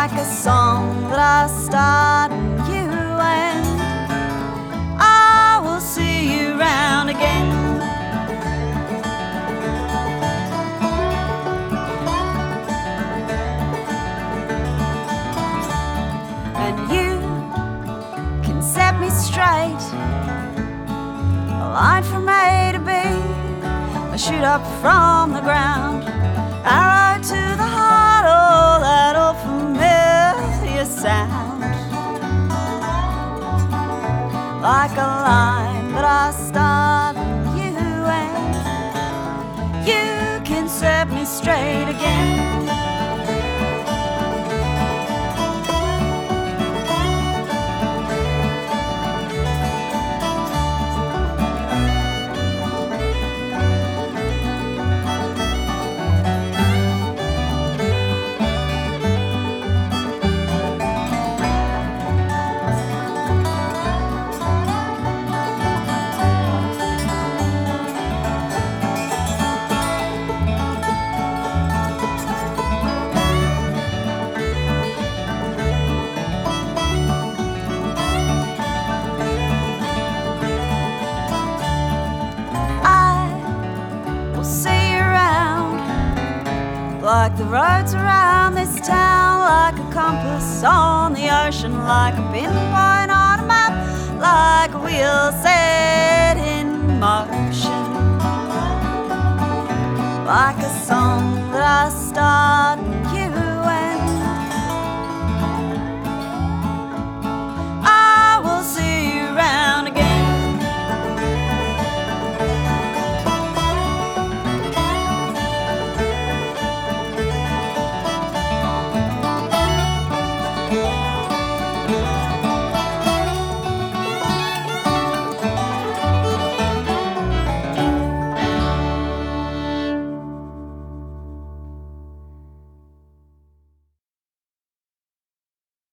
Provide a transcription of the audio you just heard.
like a song that I start and you end. I will see you round again. And you can set me straight, a line from A to B, a shoot up from the ground, arrow to the heart, oh, that old familiar sound. Like a line that I start and you end, you can set me straight again. Like the roads around this town, like a compass on the ocean, like a pinpoint on a map, like a wheel set in motion, like a song that I start